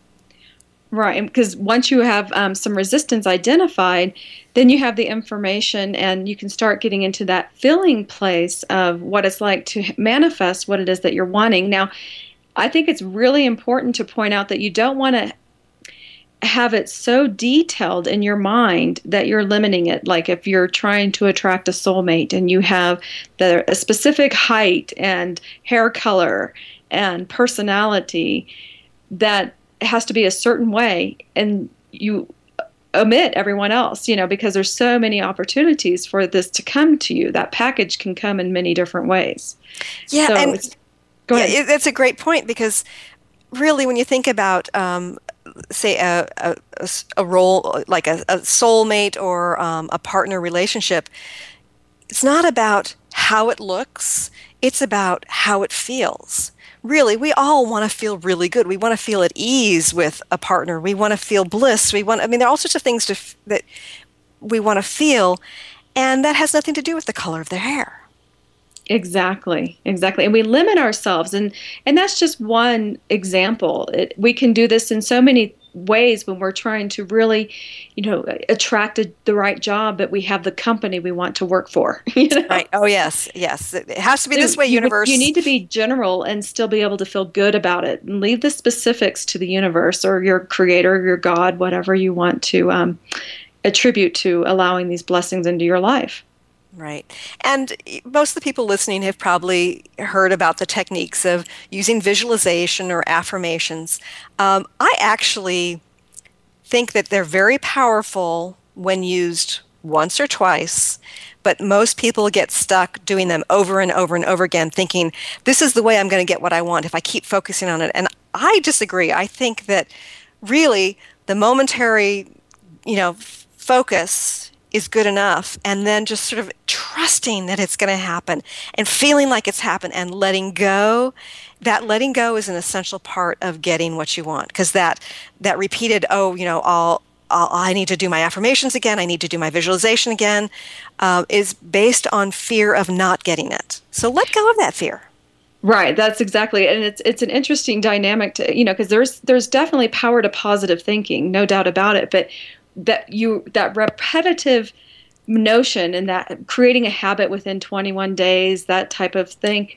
Right, because once you have um, some resistance identified, then you have the information and you can start getting into that feeling place of what it's like to manifest what it is that you're wanting. Now, I think it's really important to point out that you don't want to have it so detailed in your mind that you're limiting it. Like if you're trying to attract a soulmate and you have the, a specific height and hair color and personality that has to be a certain way, and you omit everyone else, you know, because there's so many opportunities for this to come to you. That package can come in many different ways. Yeah, so and go ahead. Yeah, that's a great point, because really when you think about, um, say, a, a, a role like a, a soulmate or um, a partner relationship, it's not about how it looks, it's about how it feels. Really, we all want to feel really good. We want to feel at ease with a partner. We want to feel bliss. We want, I mean, there are all sorts of things to f- that we want to feel, and that has nothing to do with the color of their hair. Exactly, exactly. And we limit ourselves, and, and that's just one example. It, we can do this in so many ways when we're trying to really, you know, attract a, the right job, but we have the company we want to work for. You know? Right. Oh, yes, yes. It has to be So this way, you, universe. You need to be general and still be able to feel good about it, and leave the specifics to the universe or your creator, your God, whatever you want to um, attribute to allowing these blessings into your life. Right. And most of the people listening have probably heard about the techniques of using visualization or affirmations. Um, I actually think that they're very powerful when used once or twice, but most people get stuck doing them over and over and over again, thinking, this is the way I'm going to get what I want if I keep focusing on it. And I disagree. I think that really the momentary, you know, focus is good enough, and then just sort of trusting that it's going to happen and feeling like it's happened and letting go. That letting go is an essential part of getting what you want, because that that repeated, oh, you know, I'll, I'll, I need to do my affirmations again, I need to do my visualization again, uh, is based on fear of not getting it. So let go of that fear. Right, that's exactly, and it's it's an interesting dynamic to, you know, because there's there's definitely power to positive thinking, no doubt about it, but that you that repetitive notion and that creating a habit within twenty-one days, that type of thing,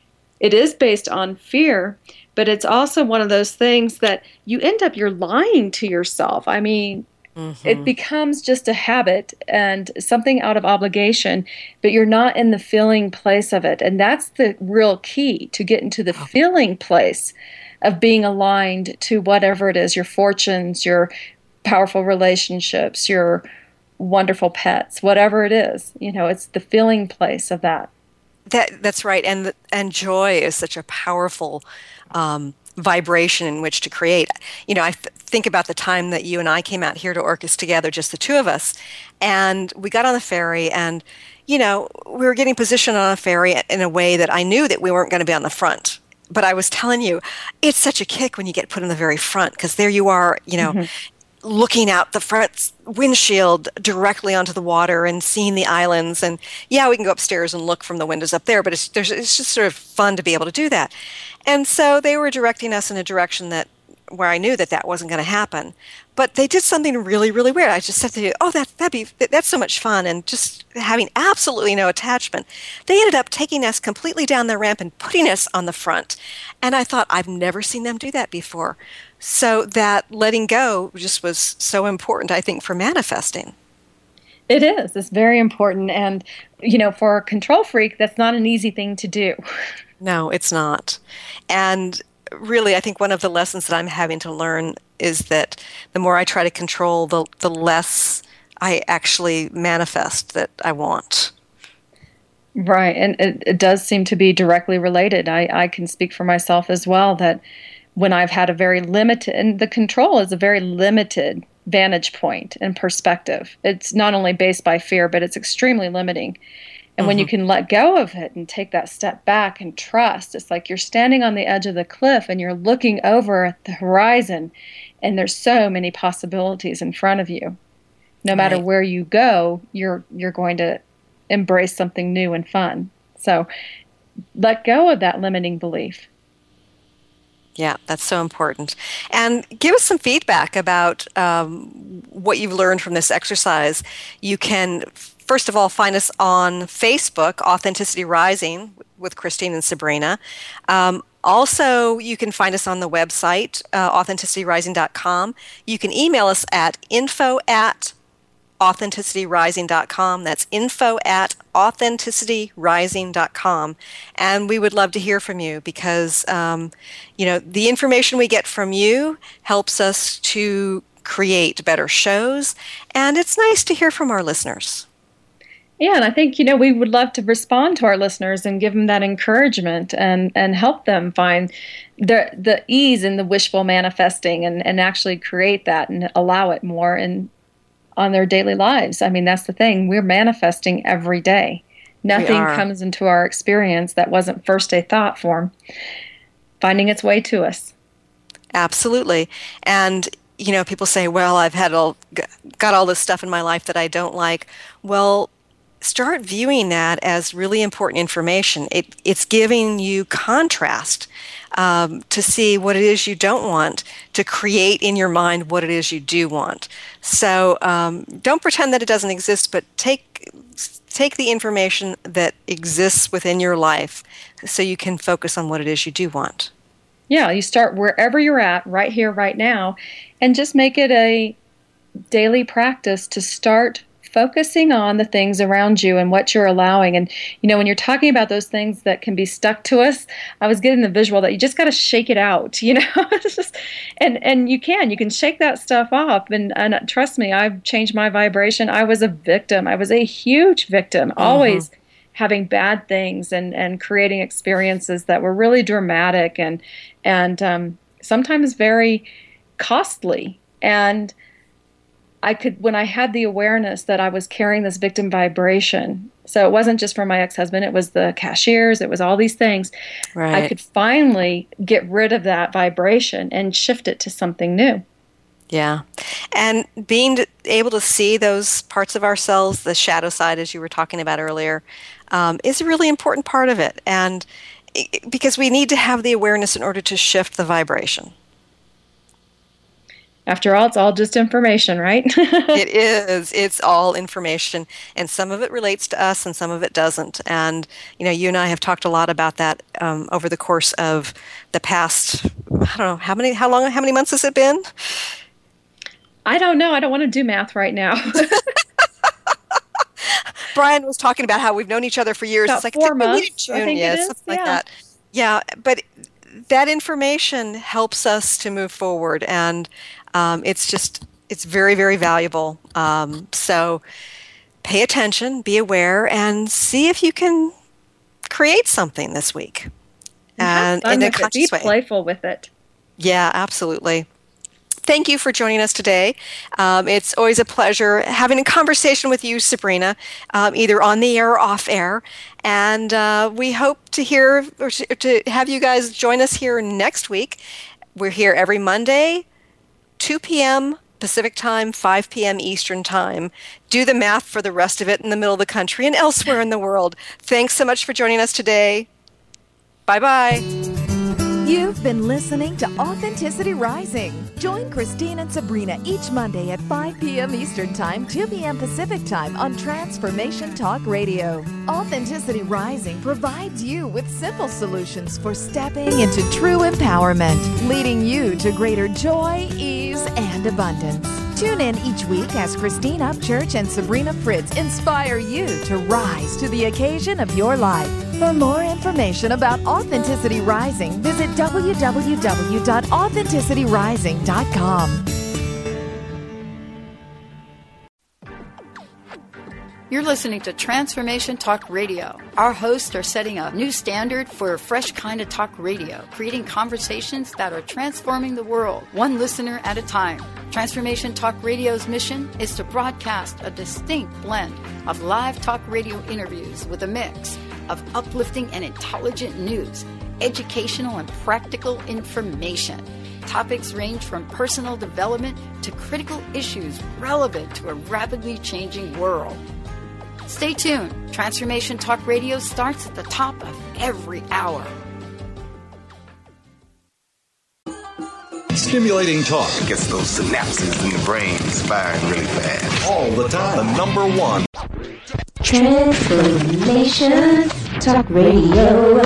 it is based on fear, but it's also one of those things that you end up, you're lying to yourself. I mean, mm-hmm. It becomes just a habit and something out of obligation, but you're not in the feeling place of it. And that's the real key, to get into the feeling place of being aligned to whatever it is, your fortunes, your powerful relationships, your wonderful pets, whatever it is. You know, it's the feeling place of that. That that's right, and the, and joy is such a powerful um, vibration in which to create. You know, I th- think about the time that you and I came out here to Orcas together, just the two of us, and we got on the ferry, and you know, we were getting positioned on a ferry in a way that I knew that we weren't going to be on the front. But I was telling you, it's such a kick when you get put in the very front, because there you are, you know. Mm-hmm. looking out the front windshield directly onto the water and seeing the islands. And yeah, we can go upstairs and look from the windows up there, but it's, there's, it's just sort of fun to be able to do that. And so they were directing us in a direction that where I knew that that wasn't going to happen. But they did something really, really weird. I just said to you, oh, that, that'd be, that's so much fun. And just having absolutely no attachment, they ended up taking us completely down the ramp and putting us on the front. And I thought, I've never seen them do that before. So that letting go just was so important, I think, for manifesting. It is. It's very important. And, you know, for a control freak, that's not an easy thing to do. No, it's not. And really, I think one of the lessons that I'm having to learn is that the more I try to control, the, the less I actually manifest that I want. Right. And it, it does seem to be directly related. I, I can speak for myself as well that when I've had a very limited, and the control is a very limited vantage point and perspective. It's not only based by fear, but it's extremely limiting. And mm-hmm. when you can let go of it and take that step back and trust, it's like you're standing on the edge of the cliff and you're looking over at the horizon, and there's so many possibilities in front of you. No matter right. where you go, you're you're going to embrace something new and fun. So let go of that limiting belief. Yeah, that's so important. And give us some feedback about um, what you've learned from this exercise. You can, first of all, find us on Facebook, Authenticity Rising, with Christine and Sabrina. Um, also, you can find us on the website, uh, authenticity rising dot com. You can email us at info at authenticity rising dot com. That's info at authenticity rising dot com. And we would love to hear from you because, um, you know, the information we get from you helps us to create better shows. And it's nice to hear from our listeners. Yeah, and I think, you know, we would love to respond to our listeners and give them that encouragement and, and help them find the the ease in the wishful manifesting and, and actually create that and allow it more in on their daily lives. I mean, that's the thing. We're manifesting every day. Nothing comes into our experience that wasn't first a thought form, finding its way to us. Absolutely. And, you know, people say, well, I've had all, got all this stuff in my life that I don't like. Well, start viewing that as really important information. It, it's giving you contrast um, to see what it is you don't want, to create in your mind what it is you do want. So um, don't pretend that it doesn't exist, but take take the information that exists within your life so you can focus on what it is you do want. Yeah, you start wherever you're at, right here, right now, and just make it a daily practice to start focusing on the things around you and what you're allowing. And, you know, when you're talking about those things that can be stuck to us, I was getting the visual that you just got to shake it out, you know, it's just, and, and you can, you can shake that stuff off. And, and trust me, I've changed my vibration. I was a victim. I was a huge victim, mm-hmm. always having bad things and, and creating experiences that were really dramatic and, and um, sometimes very costly. And I could, when I had the awareness that I was carrying this victim vibration, so it wasn't just for my ex-husband, it was the cashiers, it was all these things. Right. I could finally get rid of that vibration and shift it to something new. Yeah. And being able to see those parts of ourselves, the shadow side, as you were talking about earlier, um, is a really important part of it. And it, because we need to have the awareness in order to shift the vibration. After all, it's all just information, right? It is. It's all information. And some of it relates to us and some of it doesn't. And, you know, you and I have talked a lot about that um, over the course of the past, I don't know, how many, how long, how many months has it been? I don't know. I don't want to do math right now. Brian was talking about how we've known each other for years. About it's like four months, June, I think yeah, it is. something Yeah. like that. Yeah, but that information helps us to move forward, and um, it's just, it's very, very valuable. Um, so pay attention, be aware, and see if you can create something this week. And, and in a with conscious it. Be way. playful with it. Yeah, absolutely. Thank you for joining us today. Um, it's always a pleasure having a conversation with you, Sabrina, um, either on the air or off air. And uh, we hope to hear or to, to have you guys join us here next week. We're here every Monday, two p.m. Pacific time, five p.m. Eastern time. Do the math for the rest of it in the middle of the country and elsewhere in the world. Thanks so much for joining us today. Bye-bye. You've been listening to Authenticity Rising. Join Christine and Sabrina each Monday at five p.m. Eastern Time, two p.m. Pacific Time on Transformation Talk Radio. Authenticity Rising provides you with simple solutions for stepping into true empowerment, leading you to greater joy, ease, and abundance. Tune in each week as Christine Upchurch and Sabrina Fritz inspire you to rise to the occasion of your life. For more information about Authenticity Rising, visit w w w dot authenticity rising dot com. You're listening to Transformation Talk Radio. Our hosts are setting a new standard for a fresh kind of talk radio, creating conversations that are transforming the world, one listener at a time. Transformation Talk Radio's mission is to broadcast a distinct blend of live talk radio interviews with a mix of uplifting and intelligent news, educational and practical information. Topics range from personal development to critical issues relevant to a rapidly changing world. Stay tuned. Transformation Talk Radio starts at the top of every hour. Stimulating talk gets those synapses in the brain firing really fast. All the time. The number one. Transformation Talk Radio.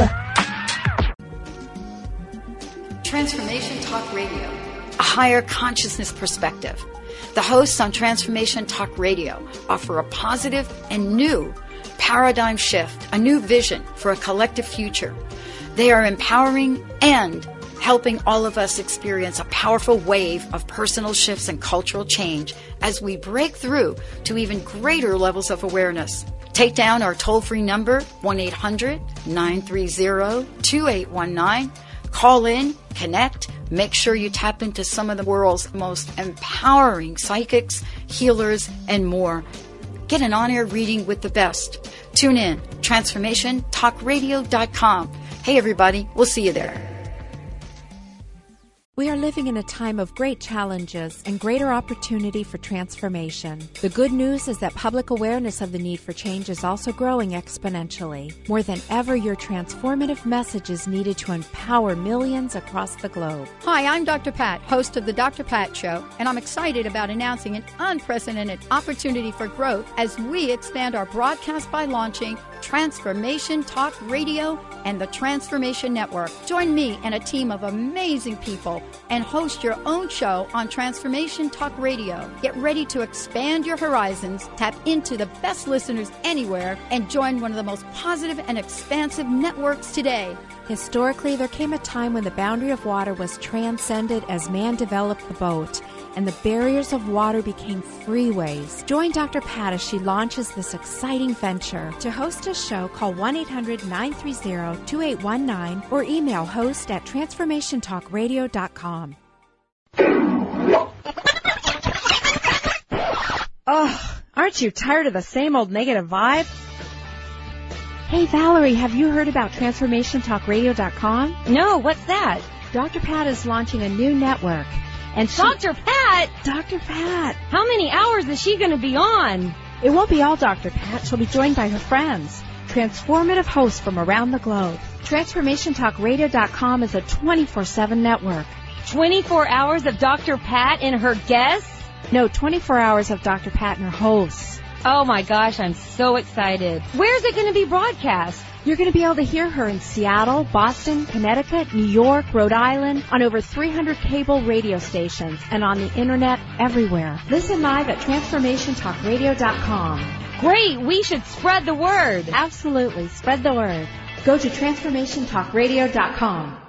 Transformation Talk Radio. A higher consciousness perspective. The hosts on Transformation Talk Radio offer a positive and new paradigm shift, a new vision for a collective future. They are empowering and helping all of us experience a powerful wave of personal shifts and cultural change as we break through to even greater levels of awareness. Take down our toll-free number, one eight hundred nine three zero two eight one nine. Call in, connect, make sure you tap into some of the world's most empowering psychics, healers, and more. Get an on-air reading with the best. Tune in, transformation talk radio dot com. Hey everybody, we'll see you there. We are living in a time of great challenges and greater opportunity for transformation. The good news is that public awareness of the need for change is also growing exponentially. More than ever, your transformative message is needed to empower millions across the globe. Hi, I'm Doctor Pat, host of The Doctor Pat Show, and I'm excited about announcing an unprecedented opportunity for growth as we expand our broadcast by launching Transformation Talk Radio and the Transformation Network. Join me and a team of amazing people and host your own show on Transformation Talk Radio. Get ready to expand your horizons, tap into the best listeners anywhere, and join one of the most positive and expansive networks today. Historically, there came a time when the boundary of water was transcended as man developed the boat, and the barriers of water became freeways. Join Doctor Pat as she launches this exciting venture. To host a show, call one eight hundred nine three zero two eight one nine or email host at transformation talk radio dot com. Oh, aren't you tired of the same old negative vibe? Hey, Valerie, have you heard about transformation talk radio dot com? No, what's that? Doctor Pat is launching a new network. And she, Doctor Pat? Doctor Pat. How many hours is she going to be on? It won't be all Doctor Pat. She'll be joined by her friends, transformative hosts from around the globe. transformation talk radio dot com is a twenty-four seven network. twenty-four hours of Doctor Pat and her guests? No, twenty-four hours of Doctor Pat and her hosts. Oh my gosh, I'm so excited. Where's it going to be broadcast? You're going to be able to hear her in Seattle, Boston, Connecticut, New York, Rhode Island, on over three hundred cable radio stations, and on the internet everywhere. Listen live at transformation talk radio dot com. Great, we should spread the word. Absolutely, spread the word. Go to transformation talk radio dot com.